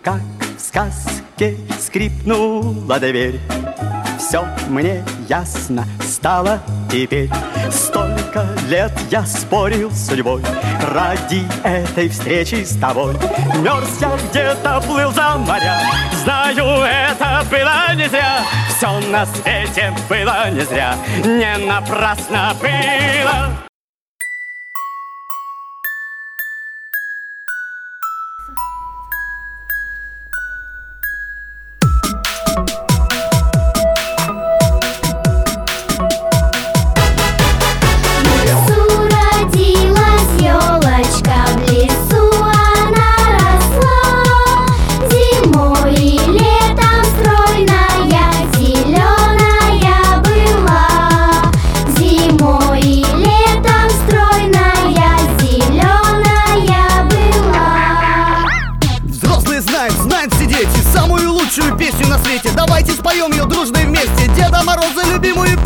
Как в сказке скрипнула дверь, все мне ясно стало теперь. Столько лет я спорил с судьбой ради этой встречи с тобой. Мерз я где-то, плыл за моря, знаю, это было не зря. Все на свете было не зря, не напрасно было. Знает все дети самую лучшую песню на свете. Давайте споем ее дружно и вместе. Деда Мороза любимую